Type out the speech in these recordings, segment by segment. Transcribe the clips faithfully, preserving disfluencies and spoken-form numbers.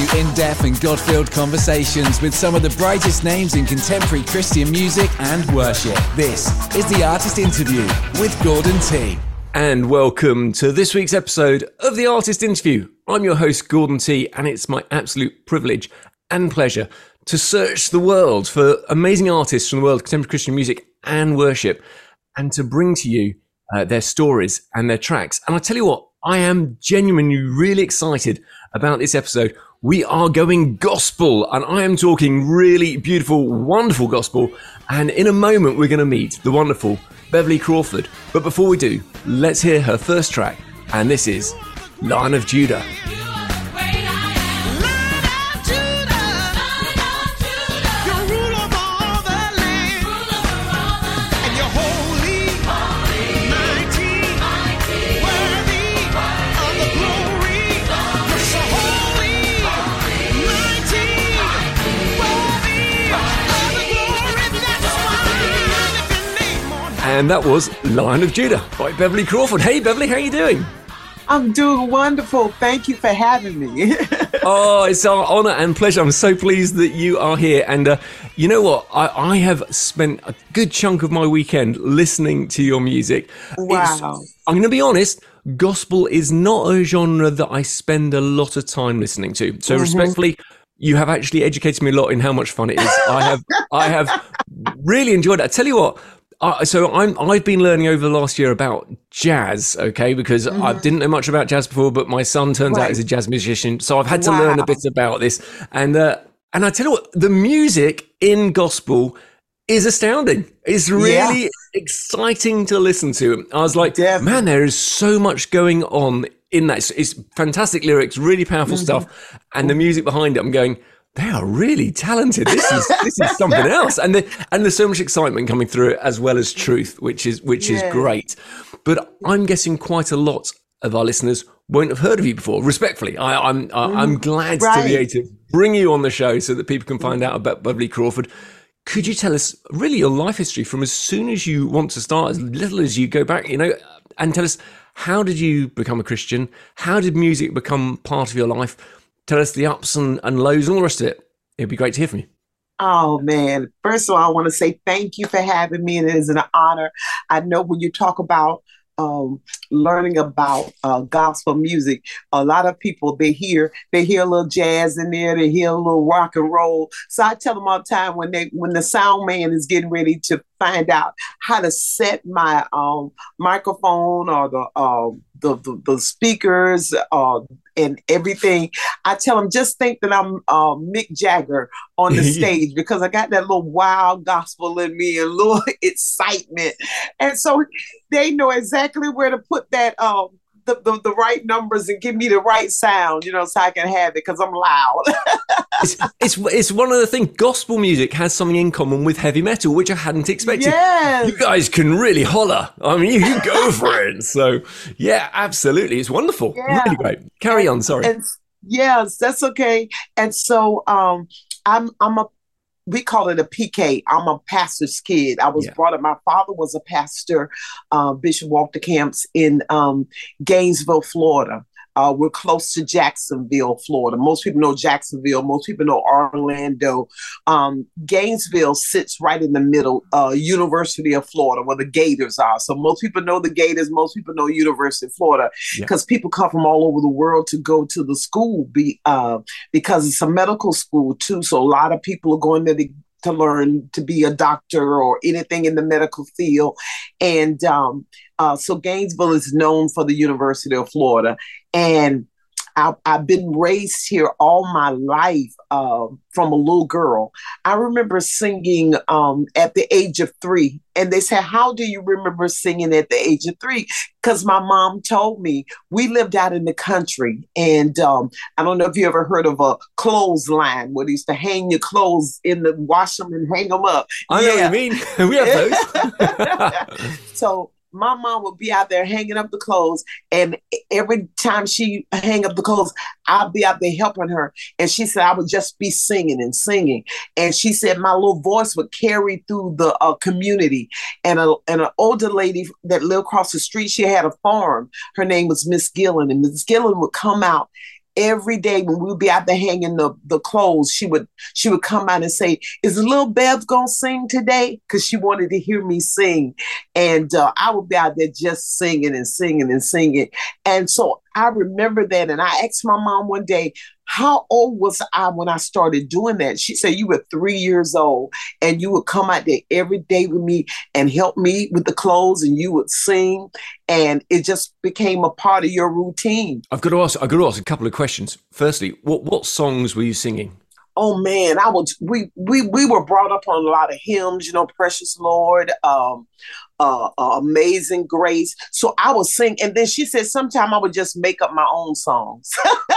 in-depth and God-filled conversations with some of the brightest names in contemporary Christian music and worship. This is The Artist Interview with Gordon T. And welcome to this week's episode of The Artist Interview. I'm your host, Gordon T, and it's my absolute privilege and pleasure to search the world for amazing artists from the world of contemporary Christian music and worship, and to bring to you uh, their stories and their tracks. And I tell you what, I am genuinely really excited about this episode. We are going gospel, and I am talking really beautiful, wonderful gospel. And in a moment, we're going to meet the wonderful Beverly Crawford. But before we do, let's hear her first track. And this is Lion of Judah. And that was Lion of Judah by Beverly Crawford. Hey, Beverly, how are you doing? I'm doing wonderful. Thank you for having me. Oh, it's our honour and pleasure. I'm so pleased that you are here. And uh, you know what? I, I have spent a good chunk of my weekend listening to your music. Wow. It's, I'm going to be honest, gospel is not a genre that I spend a lot of time listening to. So mm-hmm. respectfully, you have actually educated me a lot in how much fun it is. I have, I have really enjoyed it. I tell you what. Uh, so I'm, I've been learning over the last year about jazz, okay, because mm-hmm. I didn't know much about jazz before, but my son turns right. out is a jazz musician, so I've had to wow. learn a bit about this. And uh, and I tell you what, the music in gospel is astounding. It's really yeah. exciting to listen to. I was like, Definitely. man, there is so much going on in that. It's, it's fantastic lyrics, really powerful mm-hmm. stuff, and the music behind it, I'm going, they are really talented. This is this is something else, and the, and there's so much excitement coming through it, as well as truth, which is which yeah. is great. But I'm guessing quite a lot of our listeners won't have heard of you before. Respectfully, I, I'm I, I'm glad right. to be able to bring you on the show so that people can find out about Beverly Crawford. Could you tell us really your life history from as soon as you want to start, as little as you go back, you know, and tell us, how did you become a Christian? How did music become part of your life? Tell us the ups and, and lows and all the rest of it. It'd be great to hear from you. Oh, man. First of all, I want to say thank you for having me. And it is an honor. I know when you talk about um, learning about uh, gospel music, a lot of people, they hear they hear a little jazz in there, they hear a little rock and roll. So I tell them all the time when they when the sound man is getting ready to find out how to set my um, microphone or the, uh, the, the, the speakers uh, and everything, I tell them, just think that I'm uh, Mick Jagger on the stage, because I got that little wild gospel in me and a little excitement. And so they know exactly where to put that, um, the, the, the right numbers and give me the right sound, you know, so I can have it, because I'm loud. it's, it's it's one of the things, gospel music has something in common with heavy metal, which I hadn't expected. Yes. You guys can really holler. I mean, you can go for it. So, yeah, absolutely. It's wonderful. Yeah. Really great. Carry and, on. Sorry. And, yes, that's okay. And so um, I'm I'm a we call it a P K. I'm a pastor's kid. I was yeah. brought up. My father was a pastor, uh, Bishop Walter Camps in um, Gainesville, Florida. Uh, we're close to Jacksonville, Florida. Most people know Jacksonville. Most people know Orlando. Um, Gainesville sits right in the middle, uh, University of Florida, where the Gators are. So most people know the Gators. Most people know University of Florida, because yeah. people come from all over the world to go to the school be, uh, because it's a medical school too. So a lot of people are going there to to learn to be a doctor or anything in the medical field. And um, uh, so Gainesville is known for the University of Florida. And I, I've been raised here all my life uh, from a little girl. I remember singing um, at the age of three. And they said, how do you remember singing at the age of three? Because my mom told me. We lived out in the country. And um, I don't know if you ever heard of a clothesline where they used to hang your clothes in the, wash them and hang them up. I know yeah. what you mean. We have those. So my mom would be out there hanging up the clothes, and every time she hang up the clothes, I'll be out there helping her. And she said I would just be singing and singing. And she said my little voice would carry through the uh, community. And a and an older lady that lived across the street, she had a farm. Her name was Miss Gillen, and Miss Gillen would come out every day when we would be out there hanging the, the clothes, she would she would come out and say, "Is little Bev gonna sing today?" Because she wanted to hear me sing. And uh, I would be out there just singing and singing and singing. And so I remember that. And I asked my mom one day, how old was I when I started doing that? She said, you were three years old and you would come out there every day with me and help me with the clothes and you would sing. And it just became a part of your routine. I've got to ask, I've got to ask a couple of questions. Firstly, what, what songs were you singing? Oh man, I was we we we were brought up on a lot of hymns, you know, Precious Lord, um, uh, uh, Amazing Grace. So I was singing, and then she said sometime I would just make up my own songs.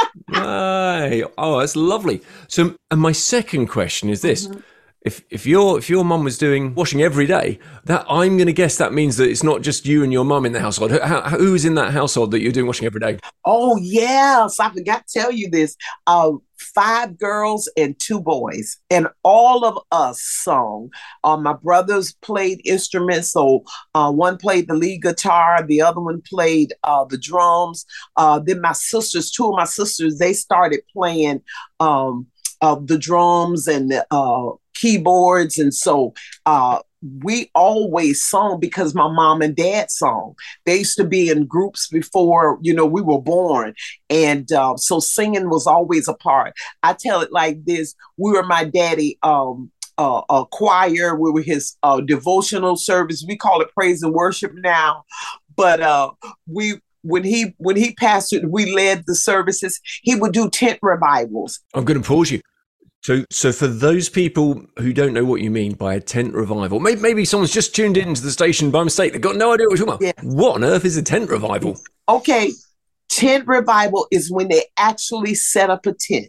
Right. Oh, that's lovely. So, and my second question is this. Mm-hmm. If if your if your mum was doing washing every day, that I'm going to guess that means that it's not just you and your mum in the household. Who, how, who's in that household that you're doing washing every day? Oh yes, I forgot to tell you this. Uh, five girls and two boys, and all of us sung. Uh, my brothers played instruments, so uh, one played the lead guitar, the other one played uh, the drums. Uh, then my sisters, two of my sisters, they started playing um, uh, the drums and the uh, keyboards, and so uh, we always sung because my mom and dad sung. They used to be in groups before, you know, we were born. And uh, so singing was always a part. I tell it like this. We were my daddy um, uh, a choir. We were his uh, devotional service. We call it praise and worship now. But uh, we when he when he pastored, we led the services. He would do tent revivals. I'm going to pause you. So, so for those people who don't know what you mean by a tent revival, maybe, maybe someone's just tuned into the station by mistake. They've got no idea what you're talking about. Yeah. What on earth is a tent revival? Okay, tent revival is when they actually set up a tent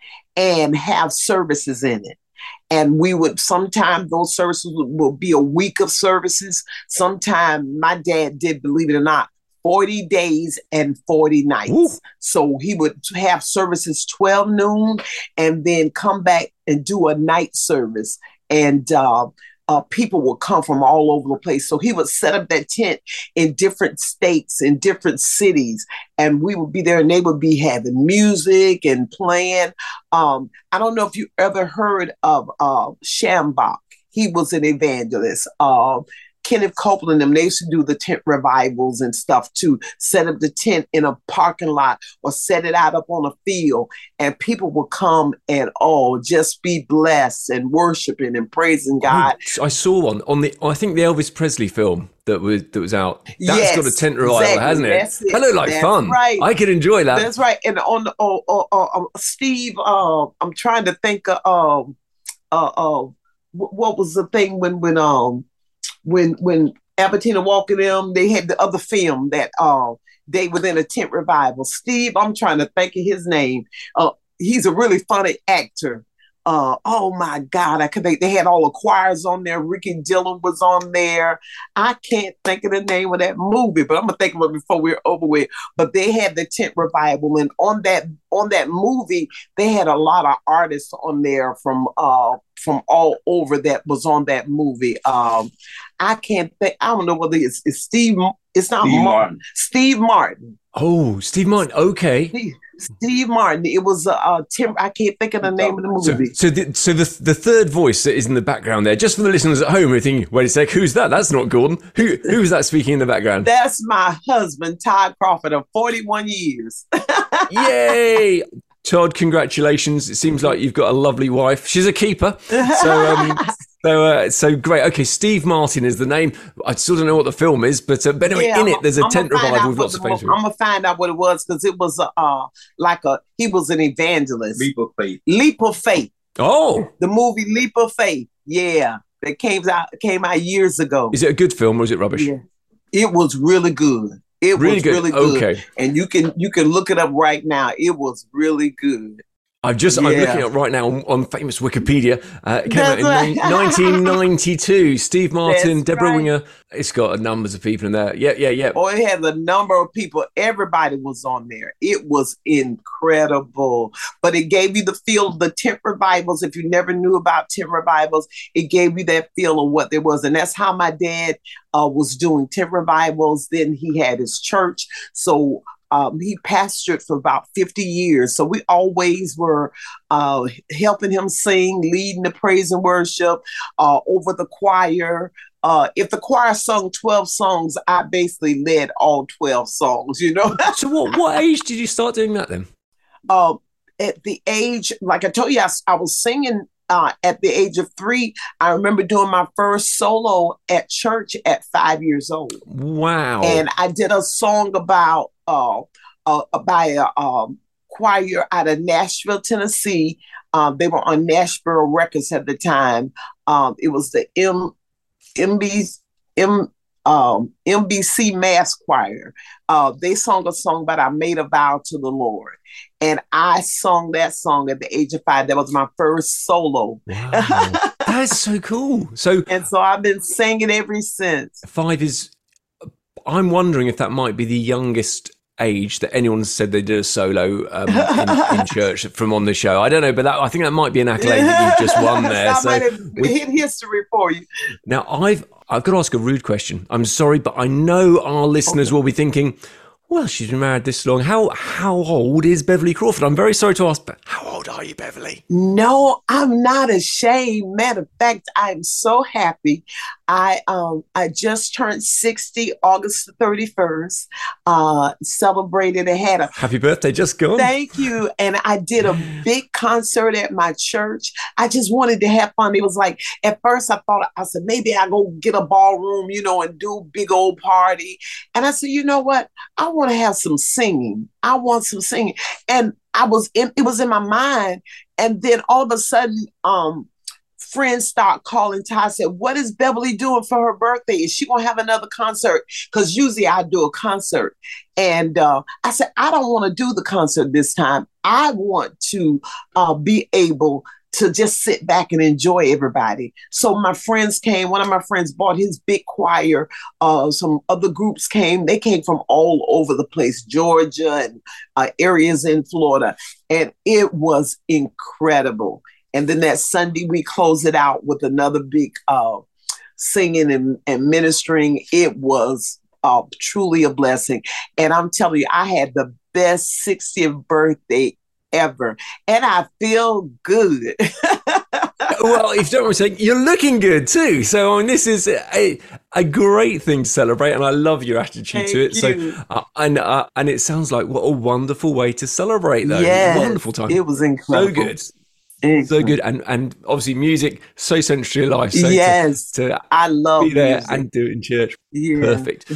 and have services in it. And we would, sometimes those services will, will be a week of services. Sometimes my dad did, believe it or not, forty days and forty nights. Ooh. So he would have services twelve noon and then come back and do a night service. And uh, uh, people would come from all over the place. So he would set up that tent in different states, in different cities. And we would be there and they would be having music and playing. Um, I don't know if you ever heard of uh, Shambach. He was an evangelist. Uh, Kenneth Copeland and them, they used to do the tent revivals and stuff too, set up the tent in a parking lot or set it out up on a field, and people would come and oh, just be blessed and worshiping and praising God. I saw one on the, I think the Elvis Presley film that was that was out. That's yes, got a tent revival, exactly. hasn't it? That's it. That looked like That's fun. Right. I could enjoy that. That's right. And on the oh, oh, oh, Steve, uh, I'm trying to think of um, uh, uh, what was the thing when when um. When when Albertina Walker them, they had the other film that uh, they were in a tent revival. Steve, I'm trying to think of his name. Uh, he's a really funny actor. Uh, oh my God, I could they, they had all the choirs on there. Ricky Dillon was on there. I can't think of the name of that movie, but I'm gonna think of it before we're over with. But they had the tent revival, and on that on that movie, they had a lot of artists on there from uh, from all over that was on that movie. Um, I can't think. I don't know whether it's, it's Steve. It's not Steve Martin. Martin. Steve Martin. Oh, Steve Martin. Okay. Steve, Steve Martin. It was a uh, Tim. I can't think of the name of the movie. So, so, the, so the the third voice that is in the background there, just for the listeners at home, who are thinking, "Wait a sec, who's that? That's not Gordon. Who who's that speaking in the background?" That's my husband, Todd Crawford, of forty-one years. Yay! Todd, congratulations. It seems like you've got a lovely wife. She's a keeper. So, um, so, uh, so great. Okay, Steve Martin is the name. I still don't know what the film is, but, uh, but anyway, yeah, in it, there's a I'm tent revival with lots of famous people. I'm going to find out what it was because it was a, uh, like a, he was an evangelist. Leap of Faith. Leap of Faith. Oh. The movie Leap of Faith. Yeah. That came out, came out years ago. Is it a good film or is it rubbish? Yeah. It was really good. It really was good. really good. Okay. And you can you can look it up right now. It was really good. I've just yeah. I'm looking at right now on, on famous Wikipedia. Uh, it came That's out in right. nineteen ninety-two. Steve Martin, That's Deborah right. Winger. It's got numbers of people in there. Yeah, yeah, yeah. Oh, it had a number of people. Everybody was on there. It was incredible. But it gave you the feel of the tent revivals. If you never knew about tent revivals, it gave you that feel of what there was. And that's how my dad uh, was doing tent revivals. Then he had his church. So Um, he pastored for about fifty years. So we always were uh, helping him sing, leading the praise and worship, uh, over the choir. Uh, if the choir sung twelve songs, I basically led all twelve songs, you know. So what, what age did you start doing that then? Uh, at the age, like I told you, I, I was singing uh, at the age of three. I remember doing my first solo at church at five years old. Wow. And I did a song about, uh, uh, by a um, choir out of Nashville, Tennessee. Um, they were on Nashville Records at the time. Um, it was the M. M B, M, um, M B C Mass Choir. Uh, they sung a song about I Made a Vow to the Lord. And I sung that song at the age of five. That was my first solo. Wow. That's so cool. So, and so I've been singing ever since. Five is, I'm wondering if that might be the youngest age that anyone said they did a solo um, in, in church from on the show. I don't know, but that, I think that might be an accolade that you've just won there. I so might have hit history for you. Now, I've I've got to ask a rude question. I'm sorry, but I know our listeners okay. will be thinking, well, she's been married this long. How how old is Beverly Crawford? I'm very sorry to ask, but how old are you, Beverly? No, I'm not ashamed. Matter of fact, I'm so happy. I um I just turned sixty, August the thirty-first. Uh, celebrated and had a happy birthday just gone. Thank you. And I did a big concert at my church. I just wanted to have fun. It was like at first I thought I said maybe I go get a ballroom, you know, and do a big old party. And I said, you know what? I want to have some singing. I want some singing. And I was in, it was in my mind. And then all of a sudden, um, friends start calling Ty, said, what is Beverly doing for her birthday? Is she going to have another concert? Because usually I do a concert. And uh, I said, I don't want to do the concert this time. I want to uh, be able to just sit back and enjoy everybody. So my friends came. One of my friends bought his big choir. Uh, some other groups came. They came from all over the place, Georgia and uh, areas in Florida. And it was incredible. And then that Sunday, we closed it out with another big uh, singing and, and ministering. It was uh, truly a blessing. And I'm telling you, I had the best sixtieth birthday ever. And I feel good. Well, if you don't mind saying, you're looking good too. So I mean, this is a, a great thing to celebrate. And I love your attitude Thank to it. You. So, uh, and uh, and it sounds like what a wonderful way to celebrate though. Yes, wonderful time. It was incredible. So good. Excellent. So good, and and obviously music so central to your life. So yes, to, to I love be there music. And do it in church. Yeah. Perfect.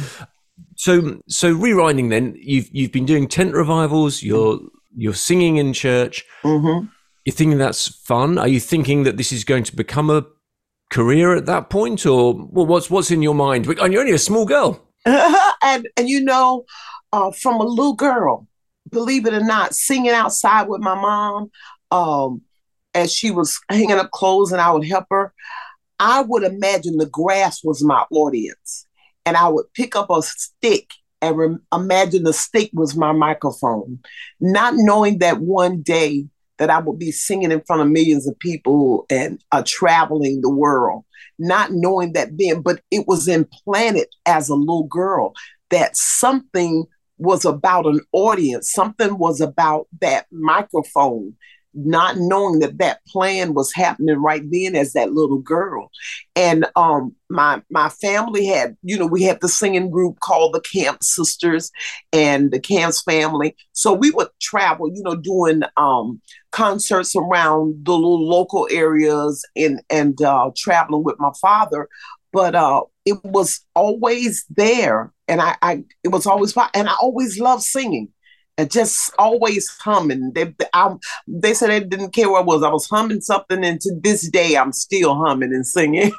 So so rewinding then, you've you've been doing tent revivals. You're you're singing in church. Mm-hmm. You're thinking that's fun. Are you thinking that this is going to become a career at that point, or well, what's what's in your mind? And you're only a small girl. and and you know, uh, from a little girl, believe it or not, singing outside with my mom. Um, as she was hanging up clothes and I would help her, I would imagine the grass was my audience. And I would pick up a stick and re- imagine the stick was my microphone, not knowing that one day that I would be singing in front of millions of people and uh, traveling the world, not knowing that then, but it was implanted as a little girl that something was about an audience, something was about that microphone, not knowing that that plan was happening right then as that little girl. And um, my my family had, you know, we had the singing group called the Camp Sisters and the Camps family. So we would travel, you know, doing um, concerts around the little local areas and, and uh, traveling with my father. But uh, it was always there. And I, I it was always, and I always loved singing. And just always humming. They, I, they said they didn't care where I was. I was humming something, and to this day, I'm still humming and singing.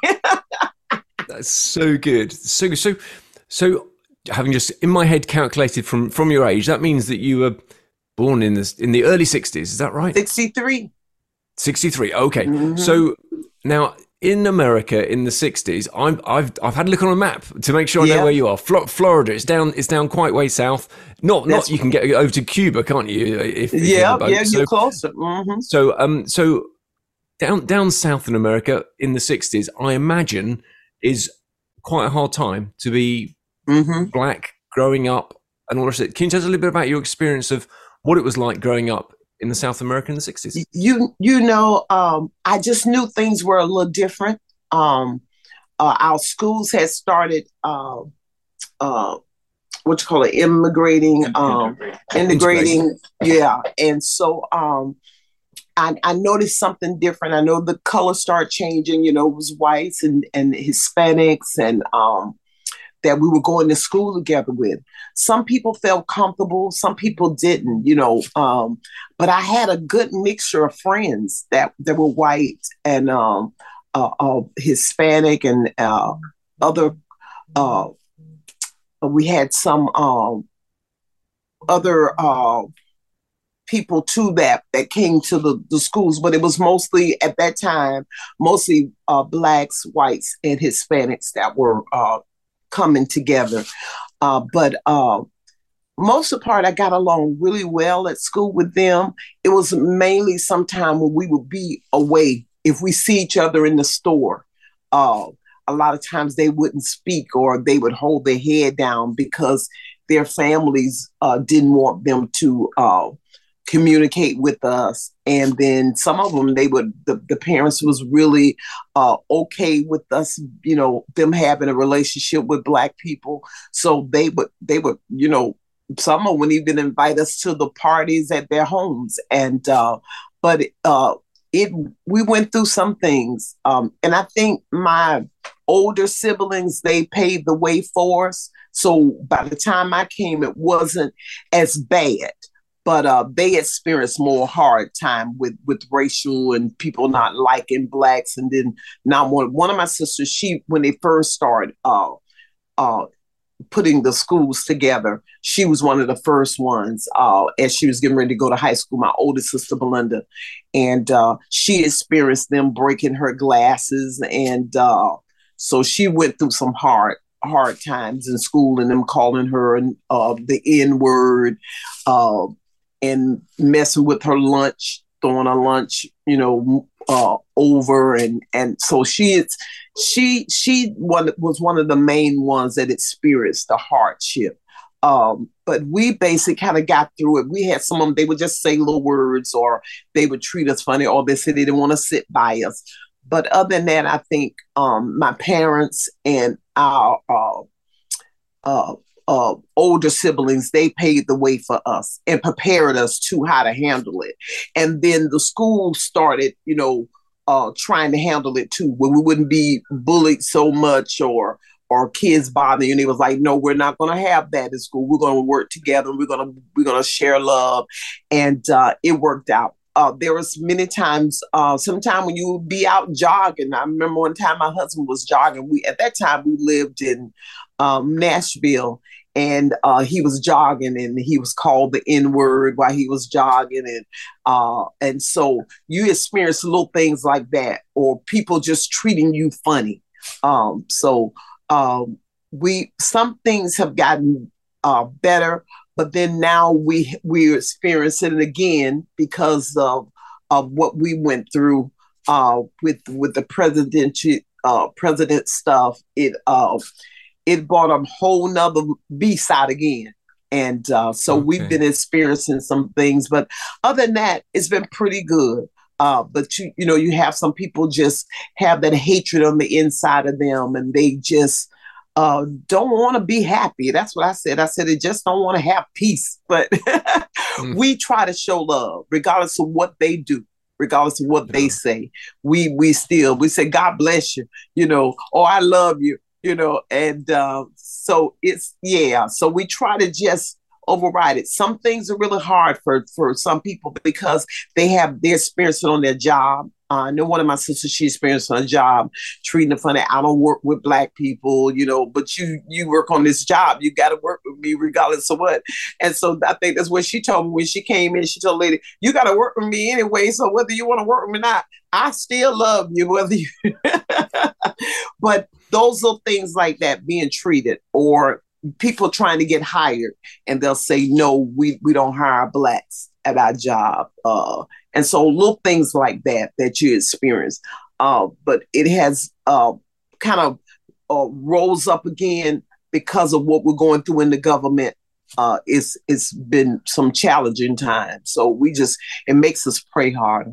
That's so good. So good. So, so having just in my head calculated from from your age, that means that you were born in the in the early sixties. Is that right? sixty-three. sixty-three. Okay. Mm-hmm. So now, in America in the sixties, I'm, I've I've had a look on a map to make sure I yeah. know where you are. Flo- Florida, it's down it's down quite way south. Not That's not you can get over to Cuba, can't you? If, if yeah, you're yeah, so, you're closer. Mm-hmm. So um so down down south in America in the sixties, I imagine is quite a hard time to be mm-hmm. black growing up and all the rest of it. Can you tell us a little bit about your experience of what it was like growing up in the South America in the sixties? You, you know, um, I just knew things were a little different. Um, uh, our schools had started, uh, uh, what you call it, immigrating, um, integrating. Yeah. And so um, I, I noticed something different. I know the color started changing, you know, it was whites and, and Hispanics and um, that we were going to school together with. Some people felt comfortable, some people didn't, you know, um, but I had a good mixture of friends that, that were white and um, uh, uh, Hispanic and uh, other, uh, we had some um, other uh, people too that, that came to the, the schools, but it was mostly at that time, mostly uh, Blacks, whites, and Hispanics that were uh, coming together. Uh, but uh, most of the part, I got along really well at school with them. It was mainly sometime when we would be away. If we see each other in the store, uh, a lot of times they wouldn't speak or they would hold their head down because their families uh, didn't want them to uh, communicate with us. And then some of them, they would, the, the parents was really uh, okay with us, you know, them having a relationship with Black people. So they would, they would, you know, some of them would even invite us to the parties at their homes. And, uh, but uh, it, we went through some things. Um, and I think my older siblings, they paved the way for us. So by the time I came, it wasn't as bad. But uh, they experienced more hard time with, with racial and people not liking Blacks. And then not one, one of my sisters, she, when they first started uh, uh, putting the schools together, she was one of the first ones uh, as she was getting ready to go to high school, my oldest sister, Belinda. And uh, she experienced them breaking her glasses. And uh, so she went through some hard hard times in school and them calling her uh, the N word, uh, and messing with her lunch, throwing her lunch, you know, uh, over. And, and so she is, she, she one, was one of the main ones that experienced the hardship. Um, but we basically kind of got through it. We had some of them, they would just say little words or they would treat us funny or they said they didn't want to sit by us. But other than that, I think um, my parents and our uh, uh, uh, older siblings, they paved the way for us and prepared us to how to handle it. And then the school started, you know, uh, trying to handle it too, where we wouldn't be bullied so much or or kids bothering you. And it was like, no, we're not going to have that in school. We're going to work together. We're going to we're going to share love, and uh, it worked out. Uh, there was many times, uh, sometime when you would be out jogging. I remember one time my husband was jogging. We at that time we lived in um, Nashville, and uh, he was jogging, and he was called the N word while he was jogging, and uh, and so you experience little things like that, or people just treating you funny. Um, so um, we some things have gotten uh, better. But then now we we're experiencing it again because of of what we went through uh, with with the presidential uh, president stuff. It uh, it brought a whole nother B side again, and uh, so okay. We've been experiencing some things. But other than that, it's been pretty good. Uh, but you you know you have some people just have that hatred on the inside of them, and they just. Uh, don't want to be happy. That's what I said. I said they just don't want to have peace. But mm. we try to show love, regardless of what they do, regardless of what yeah. they say. We we still we say God bless you, you know, or I love you, you know. And uh, so it's yeah. So we try to just override it. Some things are really hard for for some people because they have their experience on their job. Uh, I know one of my sisters, she experienced on a job treating it funny. I don't work with Black people, you know, but you you work on this job. You got to work with me regardless of what. And so I think that's what she told me when she came in. She told the lady, you got to work with me anyway. So whether you want to work with me or not, I still love you. Whether you, but those little things like that being treated or people trying to get hired and they'll say, no, we, we don't hire Blacks at our job. Uh, and so little things like that, that you experience. Uh, but it has uh, kind of uh, rose up again because of what we're going through in the government uh, it's it's been some challenging times. So we just it makes us pray harder.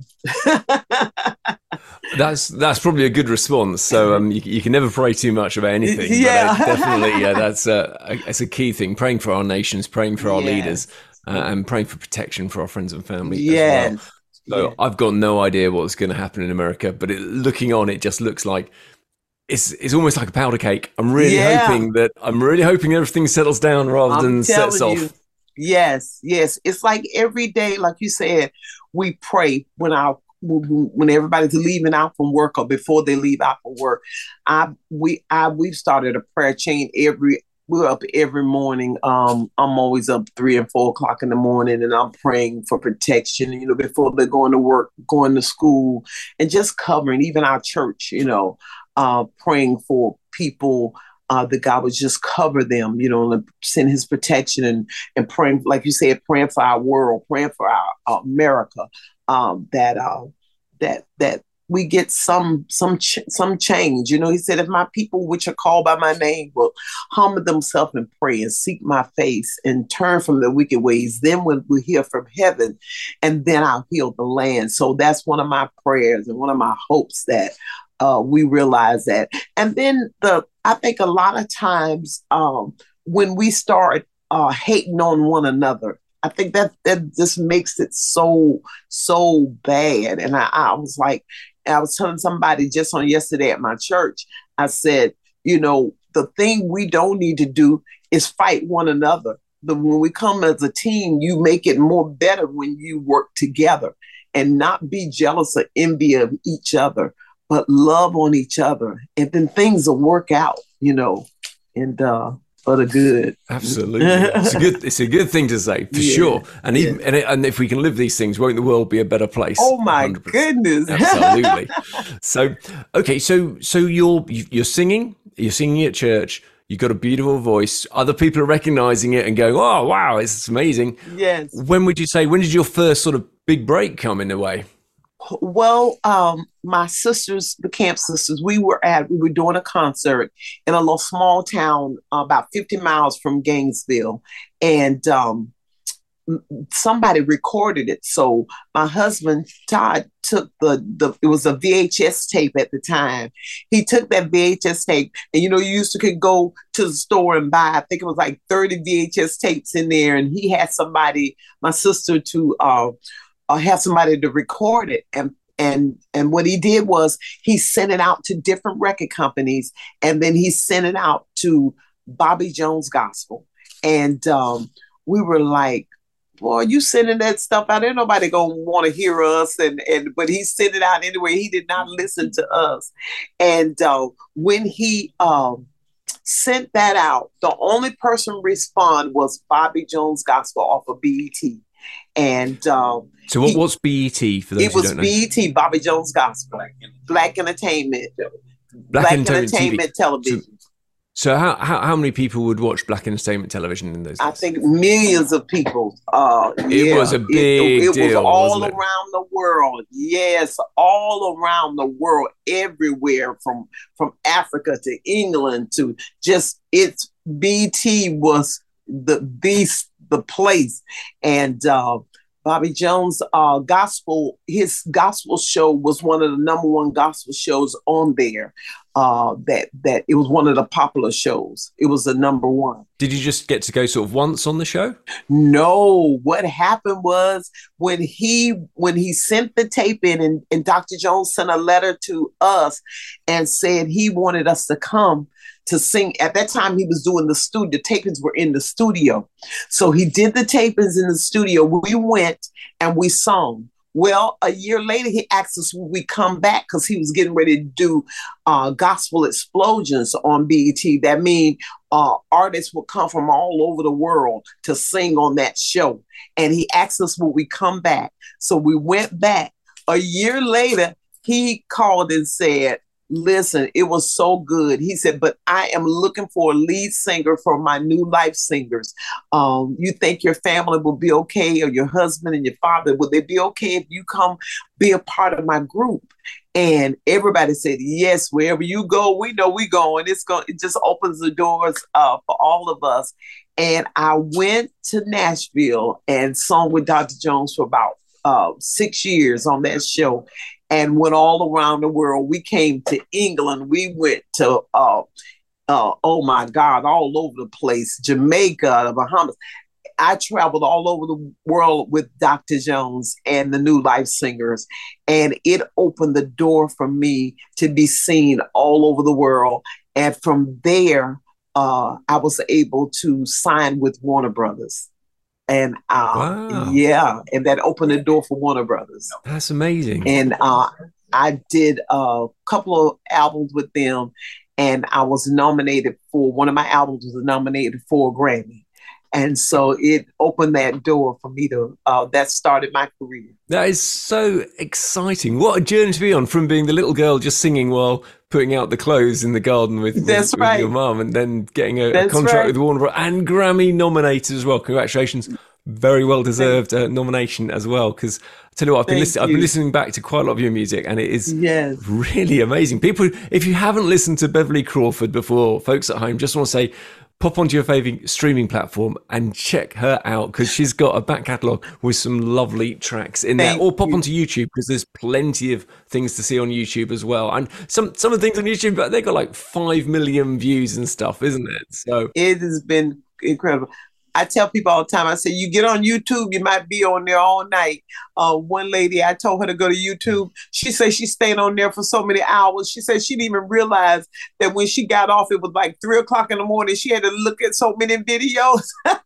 That's that's probably a good response. So um, you, you can never pray too much about anything. Yeah, but definitely. Yeah, that's a, a, a key thing. Praying for our nations, praying for our yes. leaders, uh, and praying for protection for our friends and family yes. as well. So yeah. I've got no idea what's going to happen in America, but it, looking on, it just looks like it's it's almost like a powder cake. I'm really yeah. hoping that I'm really hoping everything settles down rather I'm than sets off. You, yes, yes. It's like every day, like you said, we pray when our when everybody's leaving out from work or before they leave out from work. I we I we've started a prayer chain every. We're up every morning. Um, I'm always up three and four o'clock in the morning, and I'm praying for protection, you know, before they're going to work, going to school, and just covering even our church, you know, uh, praying for people uh, that God would just cover them, you know, and send his protection and, and praying, like you said, praying for our world, praying for our uh, America, um, that, uh, that, that, we get some some ch- some change. You know, he said, if my people which are called by my name will humble themselves and pray and seek my face and turn from their wicked ways, then we'll, we'll hear from heaven and then I'll heal the land. So that's one of my prayers and one of my hopes that uh, we realize that. And then the I think a lot of times um, when we start uh, hating on one another, I think that that just makes it so, so bad. And I, I was like, I was telling somebody just on yesterday at my church, I said, you know, the thing we don't need to do is fight one another. But when we come as a team, you make it more better when you work together and not be jealous or envy of each other, but love on each other. And then things will work out, you know, and uh, for the good. Absolutely. It's a good, it's a good thing to say, for yeah. sure. And even, yeah. and, it, and if we can live these things, won't the world be a better place? Oh my one hundred percent. Goodness. Absolutely. So, okay. So, so you're, you're singing, you're singing at church. You've got a beautiful voice. Other people are recognizing it and going, oh, wow, it's amazing. Yes. When would you say, when did your first sort of big break come in a way? Well, um, my sisters, the Camp Sisters, we were at, we were doing a concert in a little small town uh, about fifty miles from Gainesville. And um, somebody recorded it. So my husband, Todd, took the, the, it was a V H S tape at the time. He took that V H S tape and, you know, you used to could go to the store and buy, I think it was like thirty V H S tapes in there. And he had somebody, my sister to, uh, Uh, have somebody to record it. And and and what he did was he sent it out to different record companies, and then he sent it out to Bobby Jones Gospel. And um, we were like, boy, you sending that stuff out, ain't nobody gonna want to hear us. And and but he sent it out anyway. He did not listen to us. And uh, when he um, sent that out, the only person respond was Bobby Jones Gospel off of B E T. And um, so what, he, what's B E T for those it who don't know? It was B E T, Bobby Jones Gospel, Black, Black Entertainment, Black, Black Entertainment, Entertainment Television. So, so how, how how many people would watch Black Entertainment Television in those days? I think millions of people. Uh, it yeah, was a big it, it deal. It was all wasn't it? around the world. Yes, all around the world, everywhere from from Africa to England to just it's B E T was the beast. The place. And uh, Bobby Jones uh, gospel, his gospel show was one of the number one gospel shows on there. Uh, that that it was one of the popular shows. It was the number one. Did you just get to go sort of once on the show? No. What happened was when he when he sent the tape in, and, and Doctor Jones sent a letter to us and said he wanted us to come to sing. At that time, he was doing the studio. The tapings were in the studio. So he did the tapings in the studio. We went and we sung. Well, a year later, he asked us would we come back because he was getting ready to do uh, Gospel Explosions on B E T. That means uh, artists would come from all over the world to sing on that show. And he asked us would we come back. So we went back. A year later, he called and said, listen, it was so good. He said, but I am looking for a lead singer for my New Life Singers. Um, you think your family will be okay, or your husband and your father, would they be okay if you come be a part of my group? And everybody said, yes, wherever you go, we know we going. It's going, it just opens the doors uh, for all of us. And I went to Nashville and sung with Doctor Jones for about uh, six years on that show, and went all around the world. We came to England. We went to, uh, uh, oh my God, all over the place, Jamaica, the Bahamas. I traveled all over the world with Doctor Jones and the New Life Singers, and it opened the door for me to be seen all over the world. And from there, uh, I was able to sign with Warner Brothers. And uh, wow. yeah, and that opened the door for Warner Brothers. That's amazing. And uh, I did a couple of albums with them, and I was nominated for, one of my albums was nominated for a Grammy. And so it opened that door for me to, uh, that started my career. That is so exciting. What a journey to be on, from being the little girl just singing while putting out the clothes in the garden with, That's with, right. with your mum, and then getting a, a contract right. with Warner Bros. And Grammy nominated as well. Congratulations. Very well deserved uh, nomination as well. Because I tell you what, I've been, listen- I've been listening back to quite a lot of your music, and it is yes. really amazing. People, if you haven't listened to Beverly Crawford before, folks at home, just want to say, pop onto your favourite streaming platform and check her out, because she's got a back catalogue with some lovely tracks in Thank there. Or pop you. onto YouTube, because there's plenty of things to see on YouTube as well. And some some of the things on YouTube, but they've got like five million views and stuff, isn't it? So it has been incredible. I tell people all the time, I say, you get on YouTube, you might be on there all night. Uh, one lady, I told her to go to YouTube. She said she stayed on there for so many hours. She said she didn't even realize that when she got off, it was like three o'clock in the morning. She had to look at so many videos.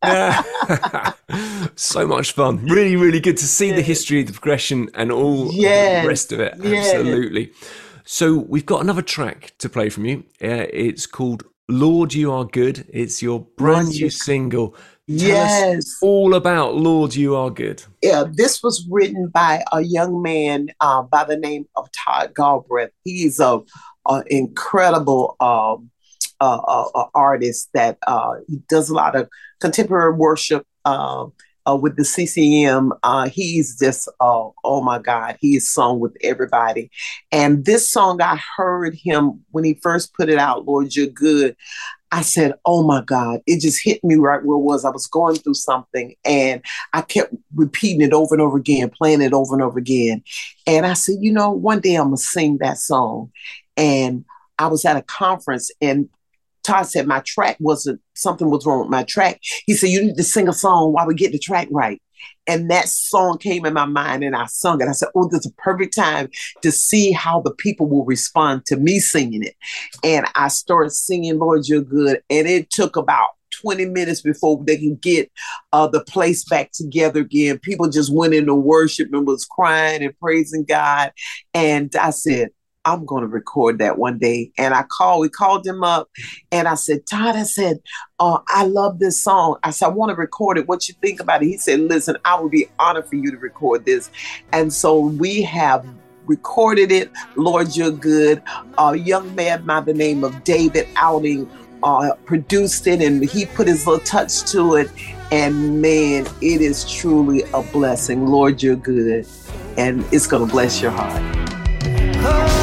So much fun. Really, really good to see yes. the history, the progression, and all yes. the rest of it. Yes. Absolutely. So we've got another track to play from you. Uh, it's called Lord, You Are Good. It's your brand new single. Tell yes. us all about Lord, You Are Good. Yeah, this was written by a young man uh, by the name of Todd Galbraith. He's a, a incredible um, uh, uh, artist that uh, he does a lot of contemporary worship uh, uh, with the C C M. Uh, he's just, uh, oh my God, he is sung with everybody. And this song, I heard him when he first put it out, Lord, You're Good. I said, oh my God, it just hit me right where it was. I was going through something, and I kept repeating it over and over again, playing it over and over again. And I said, you know, one day I'm going to sing that song. And I was at a conference, and Todd said my track wasn't, something was wrong with my track. He said, you need to sing a song while we get the track right. And that song came in my mind, and I sung it. I said, oh, this is a perfect time to see how the people will respond to me singing it. And I started singing, Lord, You're Good. And it took about twenty minutes before they can get uh, the place back together again. People just went into worship and was crying and praising God. And I said, I'm going to record that one day. And I called, we called him up, and I said, Todd, I said, uh, I love this song. I said, I want to record it. What you think about it? He said, listen, I would be honored for you to record this. And so we have recorded it. Lord, You're Good. A young man by the name of David Outing uh, produced it, and he put his little touch to it. And man, it is truly a blessing. Lord, You're Good. And it's going to bless your heart. Oh.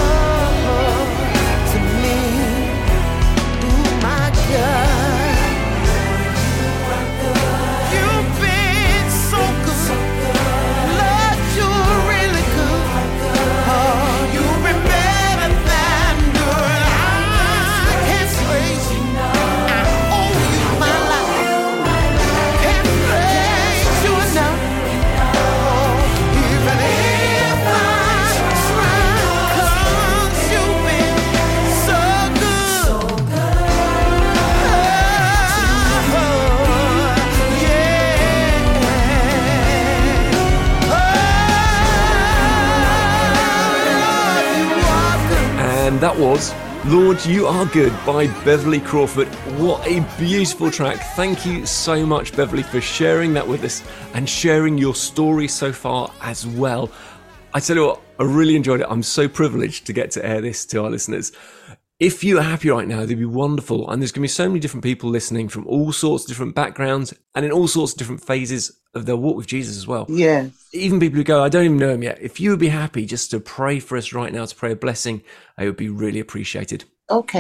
That was Lord, You Are Good by Beverly Crawford. What a beautiful track. Thank you so much, Beverly, for sharing that with us and sharing your story so far as well. I tell you what, I really enjoyed it. I'm so privileged to get to air this to our listeners. If you're happy right now, they'd be wonderful. And there's going to be so many different people listening from all sorts of different backgrounds and in all sorts of different phases of their walk with Jesus as well. Yeah. Even people who go, I don't even know him yet. If you would be happy just to pray for us right now, to pray a blessing, it would be really appreciated. Okay.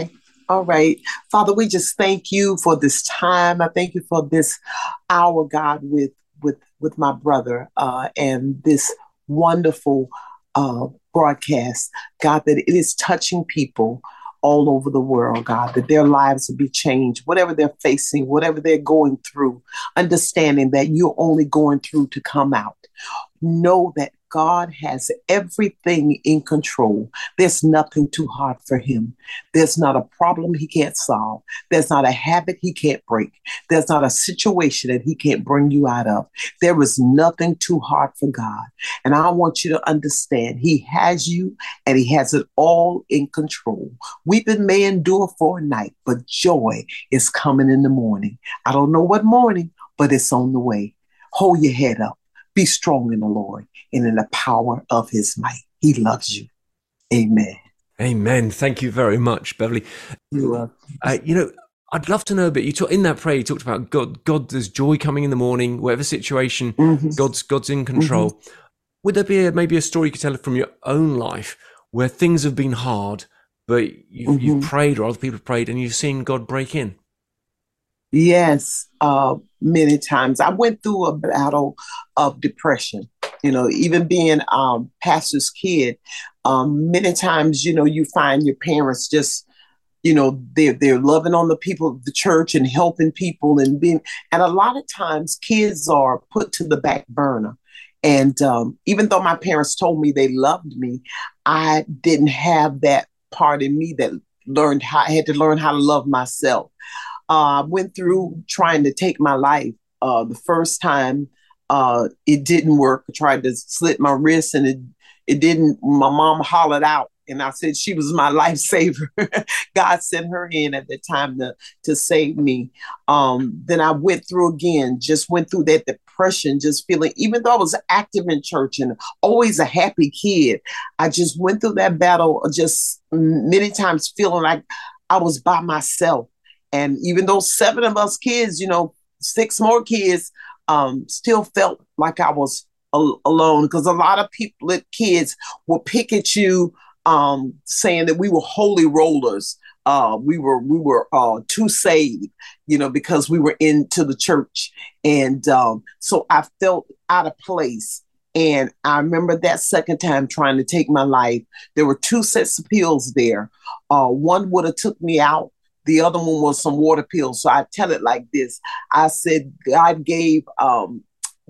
All right. Father, we just thank you for this time. I thank you for this hour, God, with with with my brother uh, and this wonderful uh, broadcast, God, that it is touching people all over the world, God, that their lives will be changed, whatever they're facing, whatever they're going through, understanding that you're only going through to come out. Know that God has everything in control. There's nothing too hard for him. There's not a problem he can't solve. There's not a habit he can't break. There's not a situation that he can't bring you out of. There is nothing too hard for God. And I want you to understand he has you and he has it all in control. Weeping may endure for a night, but joy is coming in the morning. I don't know what morning, but it's on the way. Hold your head up. Be strong in the Lord and in the power of his might. He loves you. Amen. Amen. Thank you very much, Beverly. You are. Uh, you know, I'd love to know a bit. You talk, in that prayer, you talked about God. God, there's joy coming in the morning, whatever situation. Mm-hmm. God's God's in control. Mm-hmm. Would there be a, maybe a story you could tell from your own life where things have been hard, but you've, mm-hmm. you've prayed or other people have prayed and you've seen God break in? Yes, uh, many times. I went through a battle of depression, you know, even being um pastor's kid. Um, many times, you know, you find your parents just, you know, they're, they're loving on the people of the church and helping people and being, and a lot of times kids are put to the back burner. And um, even though my parents told me they loved me, I didn't have that part in me that learned how, I had to learn how to love myself. I uh, went through trying to take my life. Uh, the first time uh, it didn't work. I tried to slit my wrist and it it didn't. My mom hollered out and I said she was my lifesaver. God sent her in at the time to, to save me. Um, then I went through again, just went through that depression, just feeling, even though I was active in church and always a happy kid, I just went through that battle just many times feeling like I was by myself. And even though seven of us kids, you know, six more kids, um, still felt like I was al- alone because a lot of people, kids will pick at you, um, saying that we were holy rollers. Uh, we were we were uh, too saved, you know, because we were into the church. And um, so I felt out of place. And I remember that second time trying to take my life. There were two sets of pills there. Uh, one would have took me out. The other one was some water pills. So I tell it like this. I said, God gave um,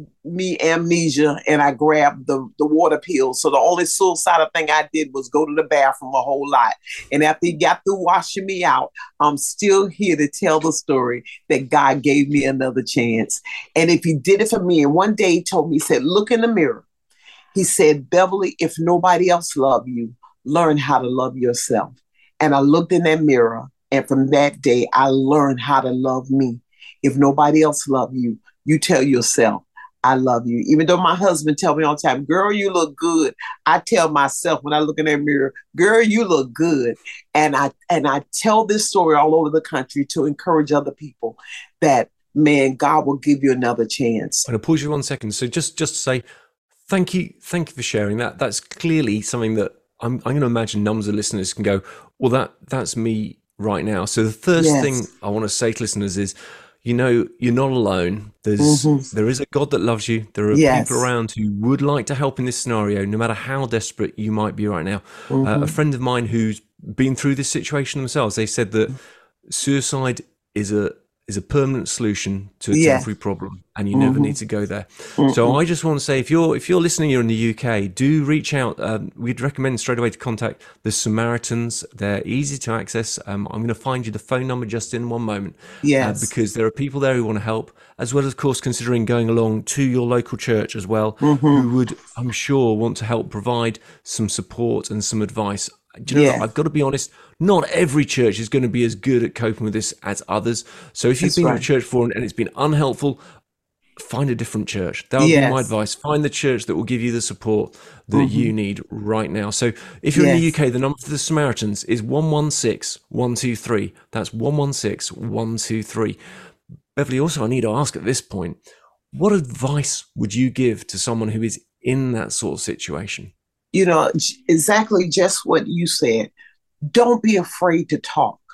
me amnesia and I grabbed the, the water pills. So the only suicidal thing I did was go to the bathroom a whole lot. And after he got through washing me out, I'm still here to tell the story that God gave me another chance. And if he did it for me, and one day he told me, he said, look in the mirror. He said, Beverly, if nobody else loves you, learn how to love yourself. And I looked in that mirror. And from that day, I learned how to love me. If nobody else loves you, you tell yourself, I love you. Even though my husband tells me all the time, girl, you look good. I tell myself when I look in that mirror, girl, you look good. And I and I tell this story all over the country to encourage other people that, man, God will give you another chance. I'm going to pause you one second. So just, just to say, thank you. Thank you for sharing that. That's clearly something that I'm, I'm going to imagine numbers of listeners can go, well, that that's me right now. So the first yes. thing I want to say to listeners is, you know, you're not alone. There's mm-hmm. there is a God that loves you. There are yes. people around who would like to help in this scenario, no matter how desperate you might be right now. Mm-hmm. Uh, a friend of mine who's been through this situation themselves, they said that suicide is a is a permanent solution to a yes. temporary problem, and you mm-hmm. never need to go there. Mm-hmm. So I just want to say, if you're if you're listening, you're in the U K, do reach out. Um, we'd recommend straight away to contact the Samaritans. They're easy to access. Um, I'm going to find you the phone number just in one moment. Yes, uh, because there are people there who want to help, as well as, of course, considering going along to your local church as well, mm-hmm. who would, I'm sure, want to help provide some support and some advice. Do you know, yeah. I've got to be honest, not every church is going to be as good at coping with this as others. So if you've That's been right. to a church before and it's been unhelpful, find a different church. That would yes. be my advice. Find the church that will give you the support that mm-hmm. you need right now. So if you're yes. in the U K, the number for the Samaritans is one one six, one two three. That's one one six, one two three. Beverly, also, I need to ask at this point, what advice would you give to someone who is in that sort of situation? You know, exactly just what you said. Don't be afraid to talk.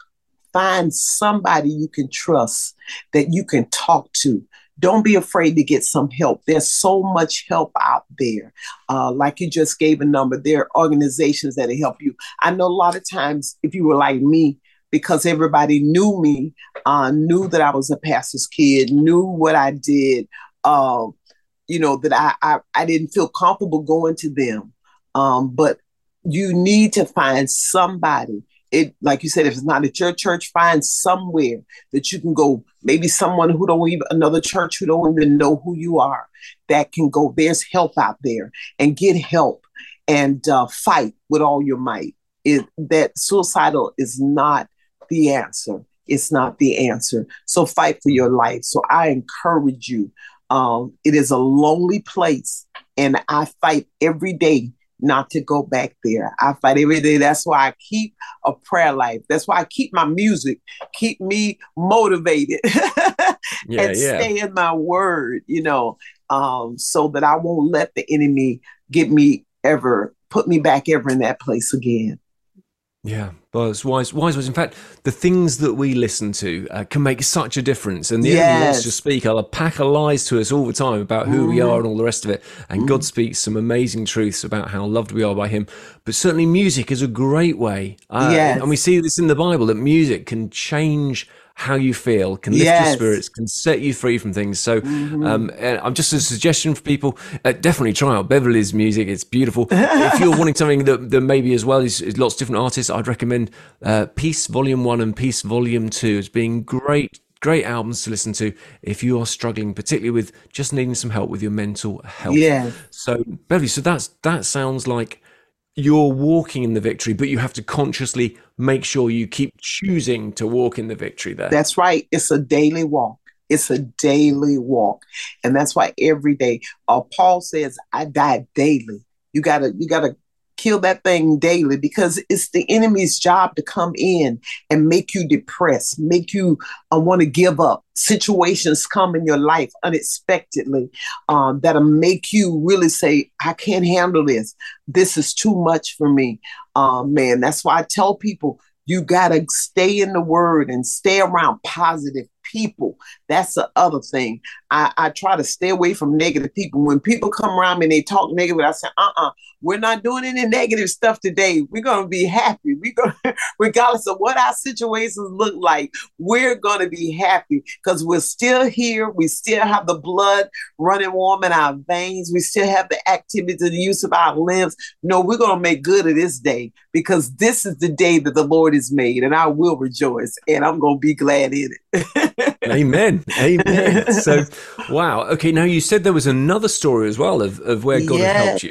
Find somebody you can trust, that you can talk to. Don't be afraid to get some help. There's so much help out there. Uh, like you just gave a number, there are organizations that help you. I know a lot of times if you were like me, because everybody knew me, uh, knew that I was a pastor's kid, knew what I did, uh, you know, that I, I, I didn't feel comfortable going to them. Um, but you need to find somebody. It, like you said, if it's not at your church, find somewhere that you can go. Maybe someone who don't even, another church who don't even know who you are, that can go. There's help out there, and get help, and uh, fight with all your might. It, that suicidal is not the answer. It's not the answer. So fight for your life. So I encourage you. Um, it is a lonely place, and I fight every day not to go back there. I fight every day. That's why I keep a prayer life. That's why I keep my music, keep me motivated, yeah, and yeah. stay in my word, you know, um, so that I won't let the enemy get me ever, put me back ever in that place again. Yeah, well, it's wise, wise words. In fact, the things that we listen to uh, can make such a difference. And the yes. enemy wants to speak a pack of lies to us all the time about who mm. we are and all the rest of it. And mm. God speaks some amazing truths about how loved we are by him. But certainly music is a great way. Uh, yes. And we see this in the Bible, that music can change how you feel, can lift yes. your spirits, can set you free from things. So mm-hmm. um, I'm just a suggestion for people, uh, definitely try out Beverly's music. It's beautiful. If you're wanting something that, that maybe as well is, is lots of different artists, I'd recommend uh, Peace Volume one and Peace Volume two as being great, great albums to listen to if you are struggling, particularly with just needing some help with your mental health. Yeah. So Beverly, so that's that sounds like you're walking in the victory, but you have to consciously make sure you keep choosing to walk in the victory there. That's right. It's a daily walk. It's a daily walk. And that's why every day, uh, Paul says, I die daily. You gotta, you gotta kill that thing daily, because it's the enemy's job to come in and make you depressed, make you uh, want to give up. Situations come in your life unexpectedly um, that'll make you really say, I can't handle this. This is too much for me. Um, man, that's why I tell people, you got to stay in the word and stay around positive people. That's the other thing. I, I try to stay away from negative people. When people come around me and they talk negative, I say, uh-uh, we're not doing any negative stuff today. We're going to be happy. We're going to, regardless of what our situations look like, we're going to be happy because we're still here. We still have the blood running warm in our veins. We still have the activity, the use of our limbs. No, we're going to make good of this day, because this is the day that the Lord has made, and I will rejoice, and I'm going to be glad in it. Amen. Amen. So, wow. Okay. Now you said there was another story as well of, of where God yes. had helped you.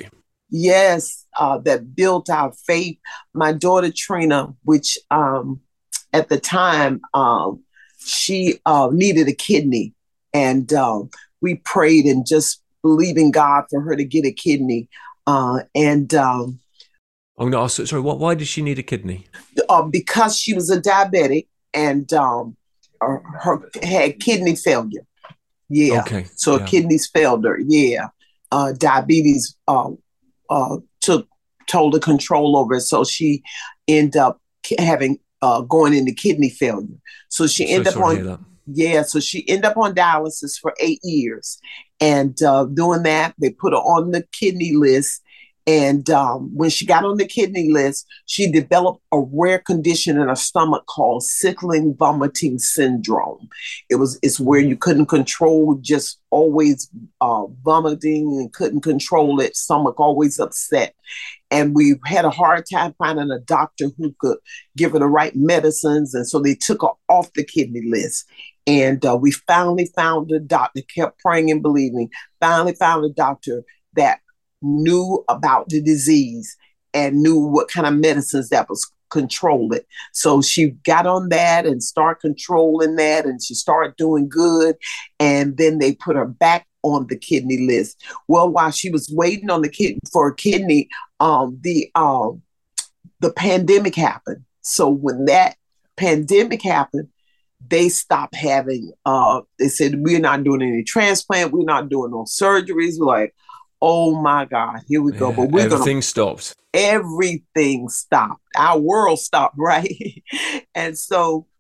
Yes. Uh, that built our faith. My daughter, Trina, which um, at the time, um, she uh, needed a kidney, and um, we prayed and just believing God for her to get a kidney. Uh, and um, I'm going to ask, sorry, what, why did she need a kidney? Uh, because she was a diabetic, and um, her, her had kidney failure. Yeah. Okay. So yeah. her kidneys failed her. Yeah. Uh, diabetes uh, uh, took total control over it. So she ended up having uh, going into kidney failure. So she ended so up on yeah. So she ended up on dialysis for eight years, and uh, doing that, they put her on the kidney list. And um, when she got on the kidney list, she developed a rare condition in her stomach called sickling vomiting syndrome. It was it's where you couldn't control, just always uh, vomiting and couldn't control it. Stomach always upset. And we had a hard time finding a doctor who could give her the right medicines. And so they took her off the kidney list. And uh, we finally found a doctor, kept praying and believing, finally found a doctor that knew about the disease and knew what kind of medicines that was control it. So she got on that and started controlling that, and she started doing good. And then they put her back on the kidney list. Well, while she was waiting on the kid for a kidney, um, the um, the pandemic happened. So when that pandemic happened, they stopped having. Uh, they said, we're not doing any transplant. We're not doing no surgeries. We're like, oh my God, here we go. Yeah, but we're everything gonna, stopped. Everything stopped. Our world stopped, right? And so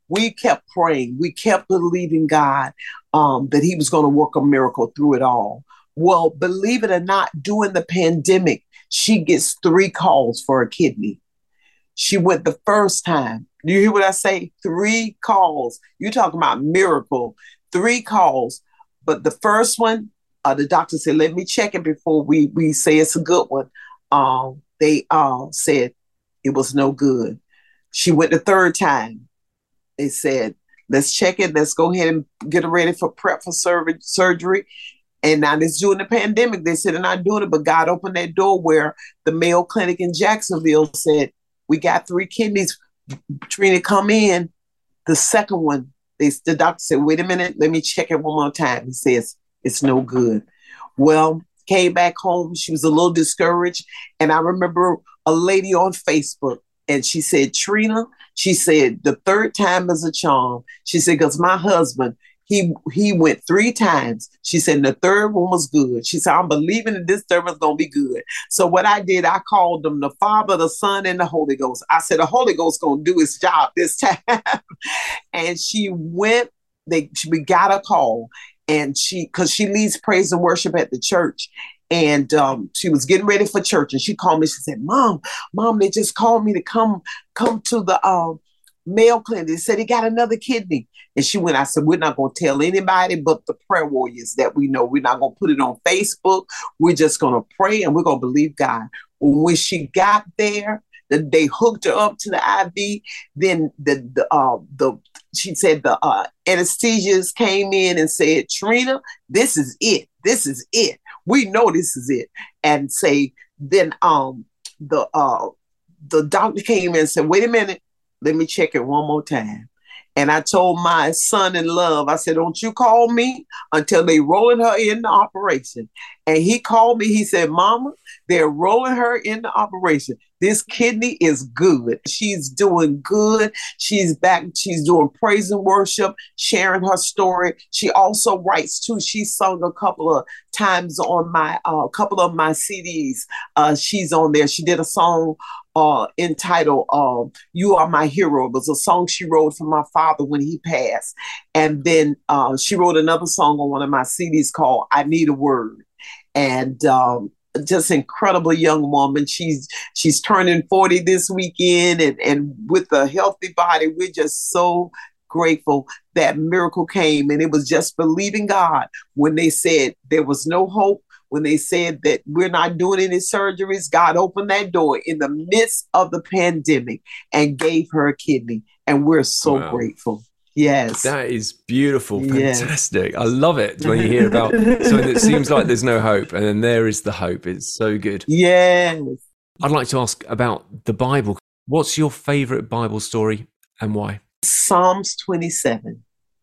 we kept praying. We kept believing God um, that he was going to work a miracle through it all. Well, believe it or not, during the pandemic, she gets three calls for a kidney. She went the first time. Do you hear what I say? Three calls. You're talking about miracle. Three calls. But the first one, uh, the doctor said, let me check it before we, we say it's a good one. Um, they uh, said it was no good. She went the third time. They said, let's check it. Let's go ahead and get her ready for prep for sur- surgery. And now this during the pandemic, they said they're not doing it, but God opened that door where the Mayo Clinic in Jacksonville said, we got three kidneys. Trina, come in. The second one, they, the doctor said, wait a minute, let me check it one more time. He says, it's no good. Well, came back home. She was a little discouraged. And I remember a lady on Facebook, and she said, Trina, she said, the third time is a charm. She said, because my husband, He he went three times. She said, the third one was good. She said, I'm believing that this third one's going to be good. So what I did, I called them the Father, the Son, and the Holy Ghost. I said, the Holy Ghost going to do his job this time. And she went, they, we got a call. And she, because she leads praise and worship at the church. And um, she was getting ready for church. And she called me. She said, Mom, Mom, they just called me to come, come to the um, Mayo Clinic. They said he got another kidney. And she went, I said, we're not going to tell anybody but the prayer warriors that we know. We're not going to put it on Facebook. We're just going to pray and we're going to believe God. When she got there, the, they hooked her up to the I V. Then the the uh, the she said the uh, anesthesiast came in and said, Trina, this is it. This is it. We know this is it. And say, then um the uh the doctor came in and said, wait a minute, let me check it one more time. And I told my son in love, I said, don't you call me until they rolling her in the operation. And he called me. He said, Mama, they're rolling her in the operation. This kidney is good. She's doing good. She's back. She's doing praise and worship, sharing her story. She also writes too. She sung a couple of times on my, a uh, couple of my C Ds. Uh, she's on there. She did a song Uh, entitled uh, You Are My Hero. It was a song she wrote for my father when he passed. And then uh, she wrote another song on one of my C Ds called I Need a Word. And um, just incredible young woman. She's she's turning forty this weekend. And, and with a healthy body, we're just so grateful that miracle came. And it was just believing God when they said there was no hope. When they said that we're not doing any surgeries, God opened that door in the midst of the pandemic and gave her a kidney. And we're so wow. grateful. Yes. That is beautiful. Fantastic. Yes. I love it when you hear about something that seems like there's no hope. And then there is the hope. It's so good. Yes. I'd like to ask about the Bible. What's your favorite Bible story and why? Psalms twenty-seven.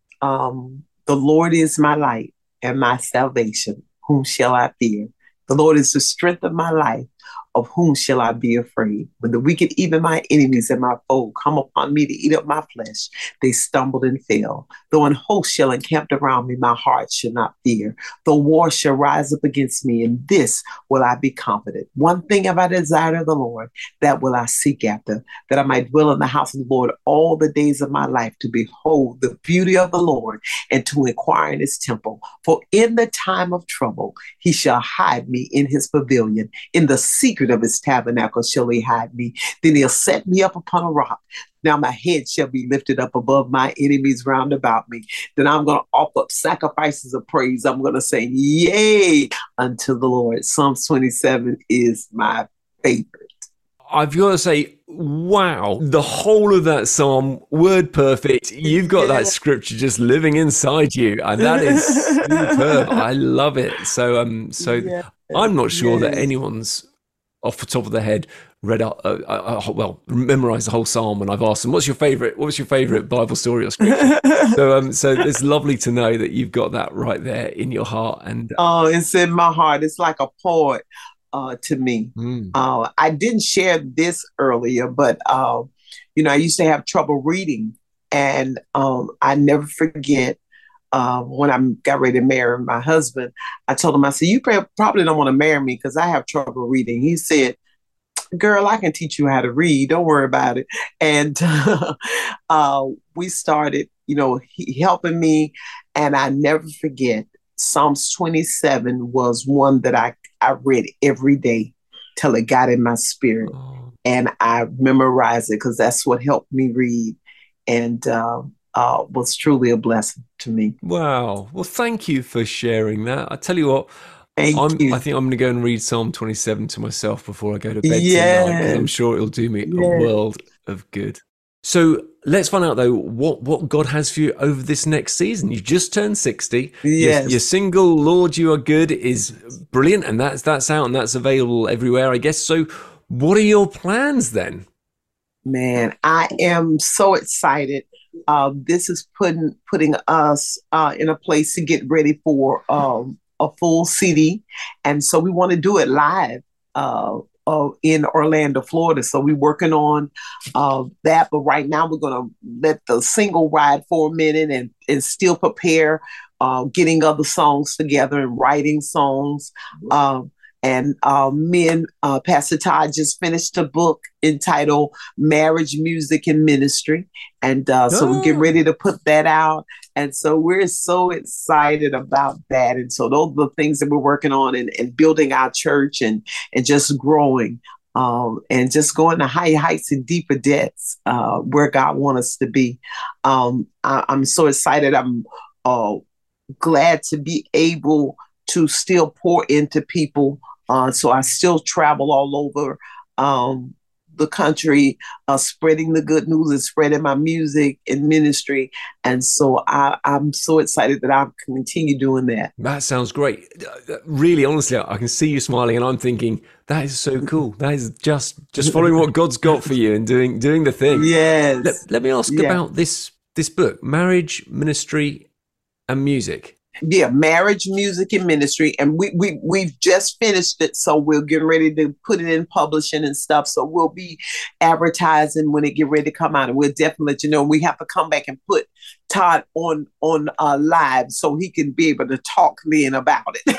Um, the Lord is my light and my salvation. Whom shall I fear? The Lord is the strength of my life. Of whom shall I be afraid? When the wicked, even my enemies and my foe, come upon me to eat up my flesh, they stumbled and fell. Though an host shall encamp around me, my heart shall not fear. Though war shall rise up against me, in this will I be confident. One thing have I desired of the Lord, that will I seek after, that I might dwell in the house of the Lord all the days of my life, to behold the beauty of the Lord and to inquire in his temple. For in the time of trouble, he shall hide me in his pavilion. In the secret of his tabernacle shall he hide me. Then he'll set me up upon a rock. Now my head shall be lifted up above my enemies round about me. Then I'm going to offer up sacrifices of praise. I'm going to say, yay, unto the Lord. Psalms twenty-seven is my favorite. I've got to say, wow, the whole of that psalm, word perfect. You've got yeah. that scripture just living inside you. And that is superb. I love it. So, um, so yeah. I'm not sure yeah. that anyone's off the top of their head read out, uh, uh, uh, well, memorized the whole psalm when I've asked them, what's your favorite, what was your favorite Bible story or scripture? so, um, so it's lovely to know that you've got that right there in your heart. And uh, oh, it's in my heart. It's like a poet uh, to me. Mm. Uh, I didn't share this earlier, but, uh, you know, I used to have trouble reading, and um, I never forget Uh, when I got ready to marry my husband, I told him, I said, you probably don't want to marry me because I have trouble reading. He said, girl, I can teach you how to read. Don't worry about it. And uh, we started, you know, he helping me. And I never forget, Psalms twenty-seven was one that I, I read every day till it got in my spirit. Oh. And I memorized it because that's what helped me read. And uh, uh, was truly a blessing to me. Wow. Well, thank you for sharing that. I tell you what, Thank I'm, you. I think I'm going to go and read Psalm twenty-seven to myself before I go to bed yes. tonight, because I'm sure it'll do me yes. a world of good. So let's find out, though, what, what God has for you over this next season. You've just turned sixty. Yes. Your, your single, Lord, You Are Good, is brilliant, and that's that's out and that's available everywhere, I guess. So what are your plans then? Man, I am so excited. Uh, this is putting putting us uh, in a place to get ready for um, a full C D. And so we want to do it live uh, uh, in Orlando, Florida. So we're working on uh, that. But right now we're going to let the single ride for a minute and, and still prepare uh, getting other songs together and writing songs. Um, And uh, me and uh, Pastor Todd just finished a book entitled Marriage, Music, and Ministry. And uh, so oh. we're getting ready to put that out. And so we're so excited about that. And so those are the things that we're working on, and, and building our church and, and just growing um, and just going to higher heights and deeper depths uh, where God wants us to be. Um, I, I'm so excited. I'm uh, glad to be able to still pour into people. Uh, so I still travel all over um, the country, uh, spreading the good news and spreading my music and ministry. And so I, I'm so excited that I can continue doing that. That sounds great. Really, honestly, I can see you smiling, and I'm thinking, that is so cool. That is just just following what God's got for you and doing doing the thing. Yes. Let, let me ask yeah. about this this book, Marriage, Ministry, and Music. Yeah, Marriage, Music, and Ministry. And we, we, we've just finished it, so we're getting ready to put it in publishing and stuff. So we'll be advertising when it get ready to come out. And we'll definitely let you know. We have to come back and put Todd on, on uh, live so he can be able to talk then about it.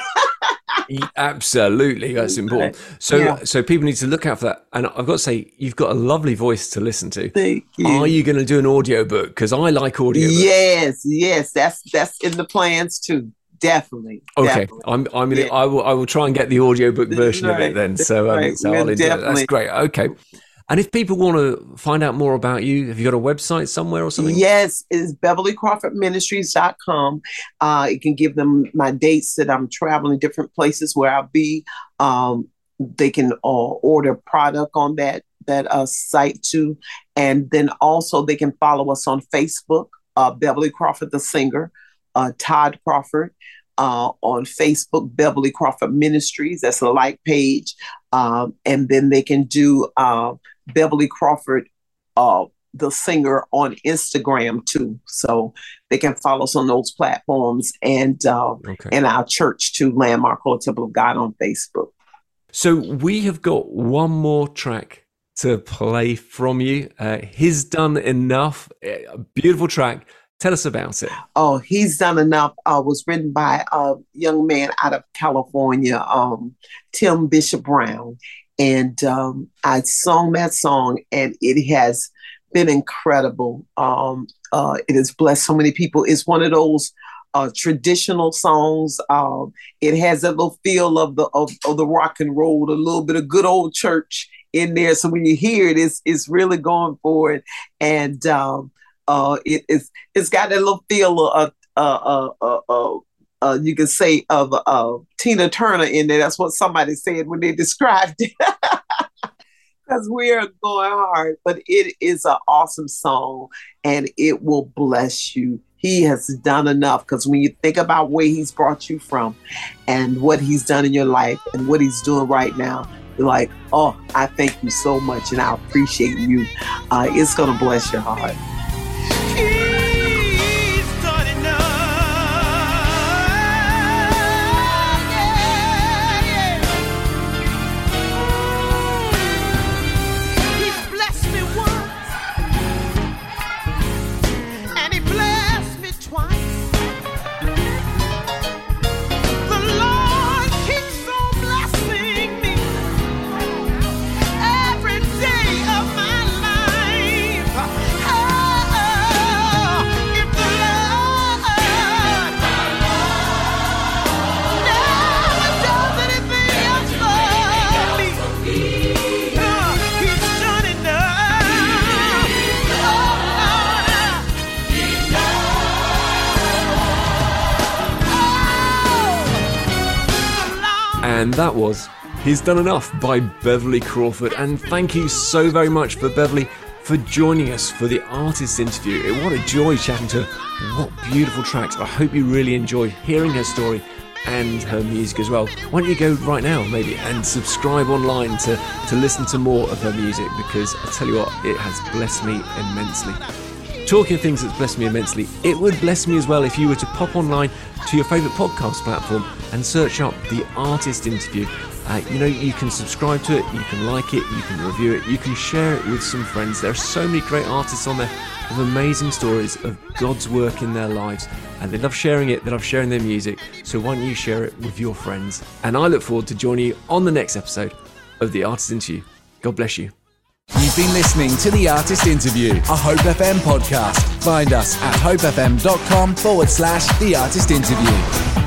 Absolutely, that's important. So, yeah. so people need to look out for that. And I've got to say, you've got a lovely voice to listen to. Thank you. Are you going to do an audio book? Because I like audio. Yes, yes, that's that's in the plans too. Definitely. Okay, definitely. I'm. I'm. Gonna, yeah. I will. I will try and get the audiobook version right. of it then. So, um, right. so I'll enjoy it. That's great. Okay. And if people want to find out more about you, have you got a website somewhere or something? Yes, it's Beverly Crawford Ministries dot com. Uh, it can give them my dates that I'm traveling different places where I'll be. Um, they can uh, order product on that that uh, site too. And then also they can follow us on Facebook, uh, Beverly Crawford the singer, uh, Todd Crawford. Uh, on Facebook, Beverly Crawford Ministries. That's a like page. Um, and then they can do uh, Beverly Crawford, uh, the singer, on Instagram too. So they can follow us on those platforms, and uh, okay. and our church too, Landmark Holy Temple of God, on Facebook. So we have got one more track to play from you. Uh, He's Done Enough, a beautiful track. Tell us about it. Oh, He's Done Enough uh, was written by a young man out of California, um, Tim Bishop Brown. And um, I sung that song, and it has been incredible. Um, uh, it has blessed so many people. It's one of those uh, traditional songs. Um, it has a little feel of the of, of the rock and roll, a little bit of good old church in there. So when you hear it, it's, it's really going for it. And um, Uh, it, it's it's got that little feel of uh, uh, uh, uh, uh, you can say of uh, Tina Turner in there. That's what somebody said when they described it. Because we are going hard, but it is an awesome song, and it will bless you. He has done enough, because when you think about where he's brought you from and what he's done in your life and what he's doing right now, you're like, oh, I thank you so much, and I appreciate you. Uh, it's going to bless your heart. He's done enough. Yeah, yeah. He's blessed me once, and he blessed me twice. The Lord keeps on blessing me. And that was He's Done Enough by Beverly Crawford. And thank you so very much for Beverly for joining us for the artist interview. What a joy chatting to her. What beautiful tracks. I hope you really enjoyed hearing her story and her music as well. Why don't you go right now maybe and subscribe online to, to listen to more of her music, because I tell you what, it has blessed me immensely. Talking of things that's blessed me immensely, it would bless me as well if you were to pop online to your favourite podcast platform and search up The Artist Interview. Uh, you know, you can subscribe to it, you can like it, you can review it, you can share it with some friends. There are so many great artists on there with amazing stories of God's work in their lives, and they love sharing it, they love sharing their music, so why don't you share it with your friends? And I look forward to joining you on the next episode of The Artist Interview. God bless you. You've been listening to The Artist Interview, a Hope F M podcast. Find us at hopefm.com forward slash The Artist Interview.